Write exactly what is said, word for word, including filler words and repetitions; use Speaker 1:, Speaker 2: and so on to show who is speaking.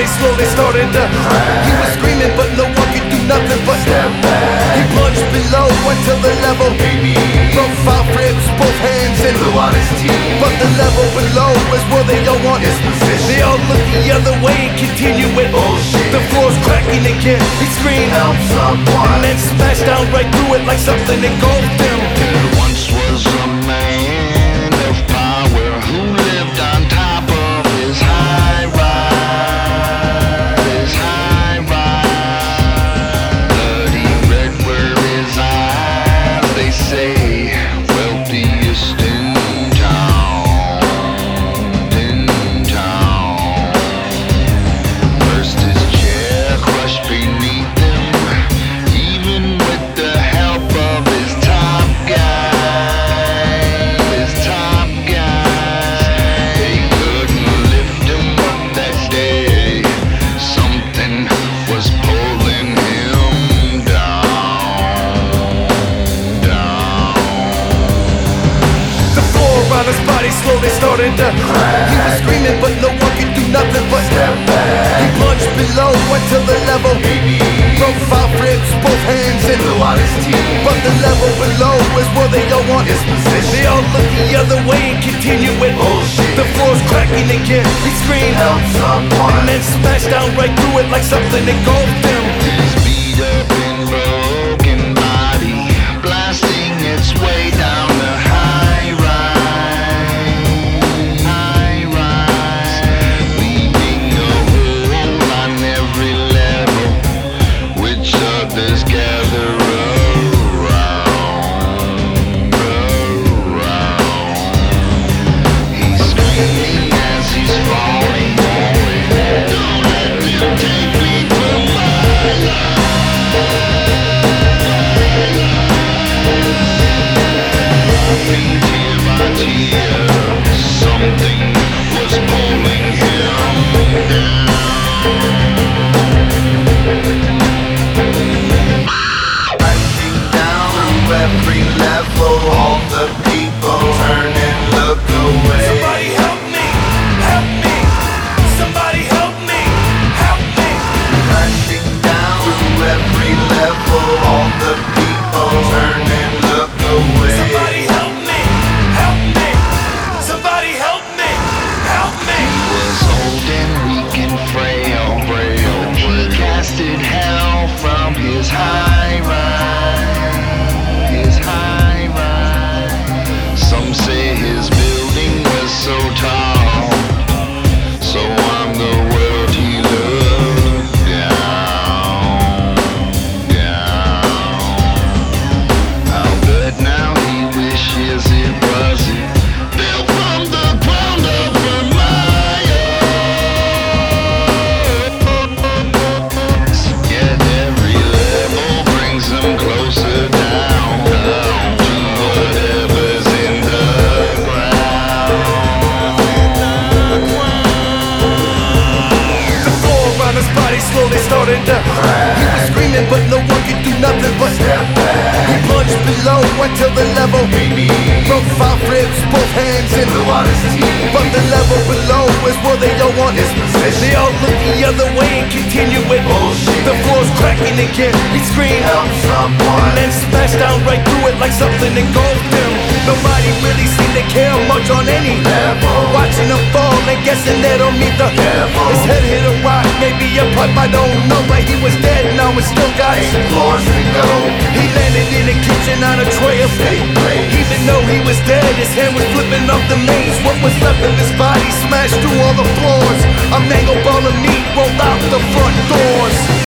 Speaker 1: body slowly started to crack. He was screaming but no one could do nothing but step back. He plunged below until the level broke five ribs, both hands, and blew out his teeth. But the level below is where they all want his position. They all look the other way and continue with bullshit. The floor's cracking again. He screamed, "Help someone!" and then smashed down right through it like something engulfed him.
Speaker 2: There once was a man of power who lived on top of his high rise, his high rise. Bloody red were his eyes, they say, wealthiest in town, in town. First his chair crushed beneath him, even with the help of his top guy, his top guy. They couldn't lift him up that day. Something was pulling him down, down.
Speaker 1: The floor around his body slowly started to crack. He was screaming but no one could do nothing but step back. He plunged below until the level broke five ribs, both hands, and blew out his teeth. But the level below is where they all want his position. They all look the other way and continue with bullshit. The floor's cracking again. He screamed, "Help someone!" and then smashed down right through it like something engulfed him.
Speaker 2: His beat up and broken body blasting its way down the high rise, high rise, leaving a hole on every level, which others gather around, around. He's screaming as he's falling. Don't let them take me from my life. Dropping tear by tear, something was pulling him down. Crashing down to every level, all the people turn and look away.
Speaker 1: Somebody help me! Help me! Somebody help me! Help me!
Speaker 2: Crashing down to every level, all the people turn and look away.
Speaker 1: Somebody help me! Help me! Somebody help me! Help me!
Speaker 2: He was old and weak and frail, frail. He casted hell from his high rise, his high rise. Some say his building was so tall, so on the world he looked down, down. I'll bet now he wishes it wasn't built from the ground up for my eyes. Yet every level brings them closer down, down to whatever's in the ground.
Speaker 1: The floor around his body slowly started to crack. He was screaming but no one could do nothing but step back. He plunged below until the level broke five ribs, both hands, and blew out his teeth. But the level below is where they all want his position. They all look the other way and continue with bullshit. The floor's cracking again. He screamed,
Speaker 2: Help someone!
Speaker 1: and then smashed down right through it like something engulfed him. Nobody really seemed to care much on any level. Watching him fall and guessing they don't meet the level. His head hit a rock, maybe a pipe, I don't know. But he was dead, now it still got
Speaker 2: Eight floors to go.
Speaker 1: He landed in a kitchen on a tray of steak. Even though he was dead, his hand was flipping up the maze. What was left of his body smashed through all the floors. A mangled ball of meat rolled out the front doors.